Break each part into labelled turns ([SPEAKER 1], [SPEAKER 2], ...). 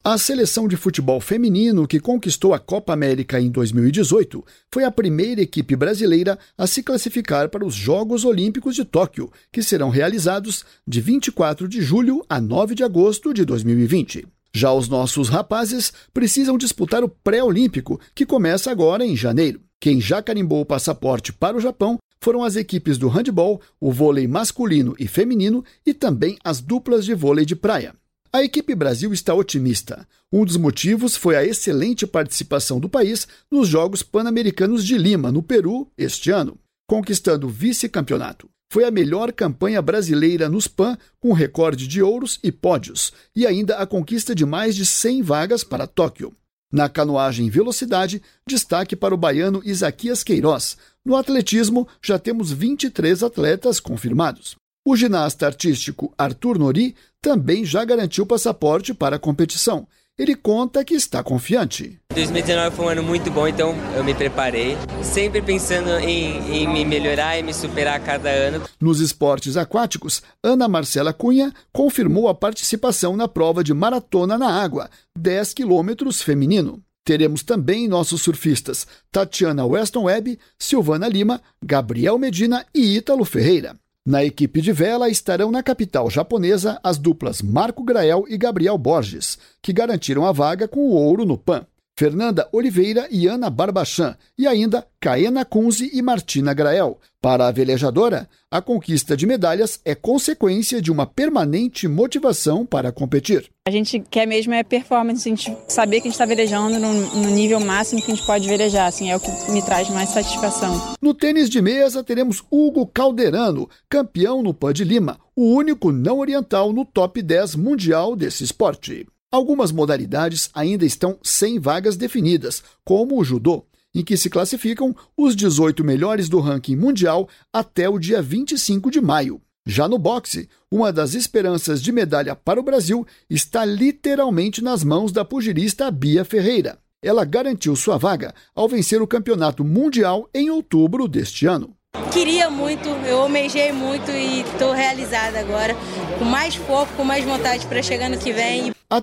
[SPEAKER 1] A seleção de futebol feminino que conquistou a Copa América em 2018 foi a primeira equipe brasileira a se classificar para os Jogos Olímpicos de Tóquio, que serão realizados de 24 de julho a 9 de agosto de 2020. Já os nossos rapazes precisam disputar o pré-olímpico, que começa agora em janeiro. Quem já carimbou o passaporte para o Japão foram as equipes do handebol, o vôlei masculino e feminino e também as duplas de vôlei de praia. A equipe Brasil está otimista. Um dos motivos foi a excelente participação do país nos Jogos Pan-Americanos de Lima, no Peru, este ano, conquistando o vice-campeonato. Foi a melhor campanha brasileira nos PAN, com recorde de ouros e pódios, e ainda a conquista de mais de 100 vagas para Tóquio. Na canoagem velocidade, destaque para o baiano Isaquias Queiroz. No atletismo, já temos 23 atletas confirmados. O ginasta artístico Arthur Nori também já garantiu passaporte para a competição. Ele conta que está confiante.
[SPEAKER 2] 2019 foi um ano muito bom, então eu me preparei, sempre pensando em me melhorar e me superar a cada ano.
[SPEAKER 1] Nos esportes aquáticos, Ana Marcela Cunha confirmou a participação na prova de maratona na água, 10 quilômetros feminino. Teremos também nossos surfistas Tatiana Weston Webb, Silvana Lima, Gabriel Medina e Ítalo Ferreira. Na equipe de vela estarão na capital japonesa as duplas Marco Grael e Gabriel Borges, que garantiram a vaga com o ouro no PAN. Fernanda Oliveira e Ana Barbachan, e ainda Caena Kunze e Martina Grael. Para a velejadora, a conquista de medalhas é consequência de uma permanente motivação para competir.
[SPEAKER 3] A gente quer mesmo performance, a gente saber que a gente está velejando no nível máximo que a gente pode velejar, assim, é o que me traz mais satisfação.
[SPEAKER 1] No tênis de mesa teremos Hugo Calderano, campeão no PAN de Lima, o único não oriental no top 10 mundial desse esporte. Algumas modalidades ainda estão sem vagas definidas, como o judô, em que se classificam os 18 melhores do ranking mundial até o dia 25 de maio. Já no boxe, uma das esperanças de medalha para o Brasil está literalmente nas mãos da pugilista Bia Ferreira. Ela garantiu sua vaga ao vencer o campeonato mundial em outubro deste ano.
[SPEAKER 4] Queria muito, eu almejei muito e estou realizada agora, com mais foco, com mais vontade para chegar no que vem.
[SPEAKER 1] A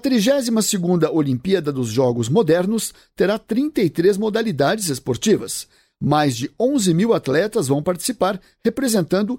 [SPEAKER 1] 32ª Olimpíada dos Jogos Modernos terá 33 modalidades esportivas. Mais de 11 mil atletas vão participar, representando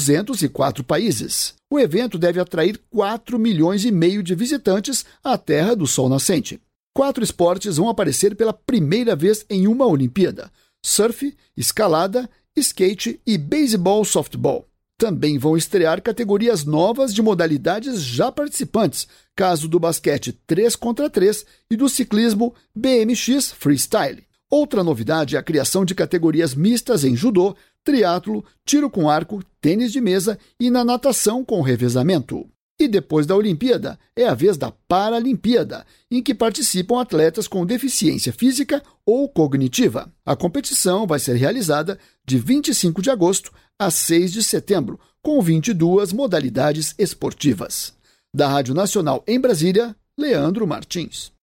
[SPEAKER 1] 204 países. O evento deve atrair 4,5 milhões de visitantes à Terra do Sol Nascente. 4 esportes vão aparecer pela primeira vez em uma Olimpíada: surf, escalada, skate e beisebol softball. Também vão estrear categorias novas de modalidades já participantes, caso do basquete 3 contra 3 e do ciclismo BMX Freestyle. Outra novidade é a criação de categorias mistas em judô, triatlo, tiro com arco, tênis de mesa e na natação com revezamento. E depois da Olimpíada, é a vez da Paralimpíada, em que participam atletas com deficiência física ou cognitiva. A competição vai ser realizada de 25 de agosto a 6 de setembro, com 22 modalidades esportivas. Da Rádio Nacional em Brasília, Leandro Martins.